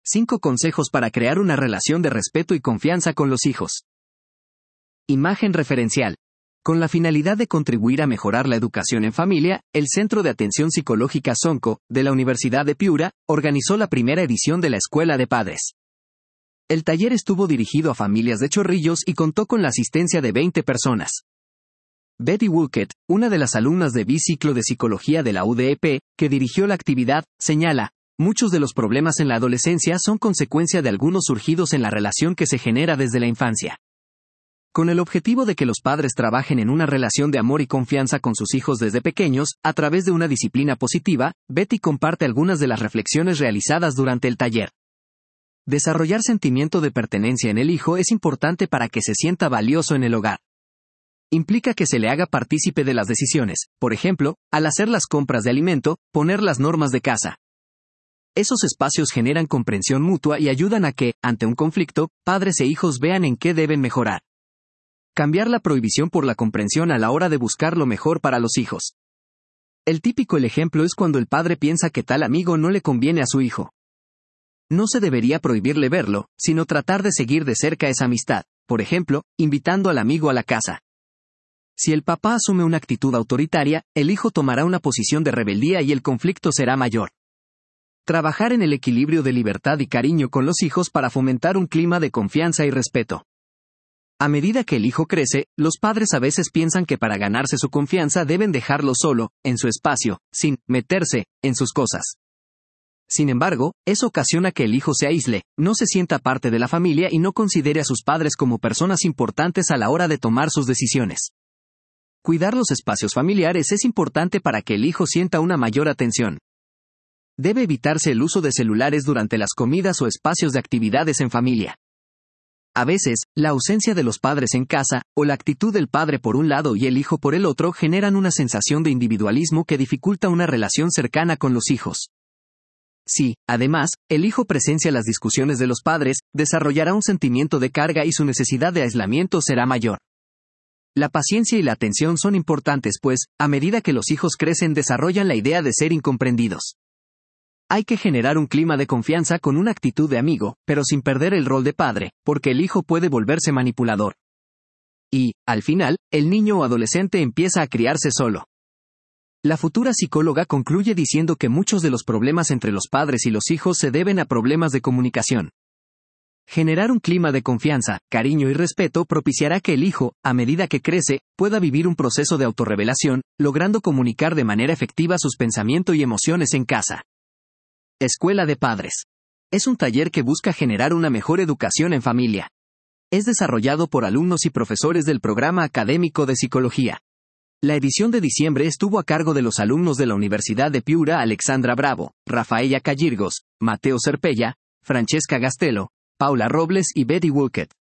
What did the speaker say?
5 consejos para crear una relación de respeto y confianza con los hijos. Imagen referencial. Con la finalidad de contribuir a mejorar la educación en familia, el Centro de Atención Psicológica Sonco, de la Universidad de Piura, organizó la primera edición de la Escuela de Padres. El taller estuvo dirigido a familias de Chorrillos y contó con la asistencia de 20 personas. Betty Woolkett, una de las alumnas de biciclo de psicología de la UDEP, que dirigió la actividad, señala: muchos de los problemas en la adolescencia son consecuencia de algunos surgidos en la relación que se genera desde la infancia. Con el objetivo de que los padres trabajen en una relación de amor y confianza con sus hijos desde pequeños, a través de una disciplina positiva, Betty comparte algunas de las reflexiones realizadas durante el taller. Desarrollar sentimiento de pertenencia en el hijo es importante para que se sienta valioso en el hogar. Implica que se le haga partícipe de las decisiones, por ejemplo, al hacer las compras de alimento, poner las normas de casa. Esos espacios generan comprensión mutua y ayudan a que, ante un conflicto, padres e hijos vean en qué deben mejorar. Cambiar la prohibición por la comprensión a la hora de buscar lo mejor para los hijos. El típico ejemplo es cuando el padre piensa que tal amigo no le conviene a su hijo. No se debería prohibirle verlo, sino tratar de seguir de cerca esa amistad, por ejemplo, invitando al amigo a la casa. Si el papá asume una actitud autoritaria, el hijo tomará una posición de rebeldía y el conflicto será mayor. Trabajar en el equilibrio de libertad y cariño con los hijos para fomentar un clima de confianza y respeto. A medida que el hijo crece, los padres a veces piensan que para ganarse su confianza deben dejarlo solo, en su espacio, sin meterse en sus cosas. Sin embargo, eso ocasiona que el hijo se aísle, no se sienta parte de la familia y no considere a sus padres como personas importantes a la hora de tomar sus decisiones. Cuidar los espacios familiares es importante para que el hijo sienta una mayor atención. Debe evitarse el uso de celulares durante las comidas o espacios de actividades en familia. A veces, la ausencia de los padres en casa, o la actitud del padre por un lado y el hijo por el otro generan una sensación de individualismo que dificulta una relación cercana con los hijos. Si, además, el hijo presencia las discusiones de los padres, desarrollará un sentimiento de carga y su necesidad de aislamiento será mayor. La paciencia y la atención son importantes pues, a medida que los hijos crecen desarrollan la idea de ser incomprendidos. Hay que generar un clima de confianza con una actitud de amigo, pero sin perder el rol de padre, porque el hijo puede volverse manipulador. Y, al final, el niño o adolescente empieza a criarse solo. La futura psicóloga concluye diciendo que muchos de los problemas entre los padres y los hijos se deben a problemas de comunicación. Generar un clima de confianza, cariño y respeto propiciará que el hijo, a medida que crece, pueda vivir un proceso de autorrevelación, logrando comunicar de manera efectiva sus pensamientos y emociones en casa. Escuela de Padres. Es un taller que busca generar una mejor educación en familia. Es desarrollado por alumnos y profesores del programa académico de psicología. La edición de diciembre estuvo a cargo de los alumnos de la Universidad de Piura Alexandra Bravo, Rafaela Callirgos, Mateo Serpella, Francesca Gastelo, Paula Robles y Betty Woolkett.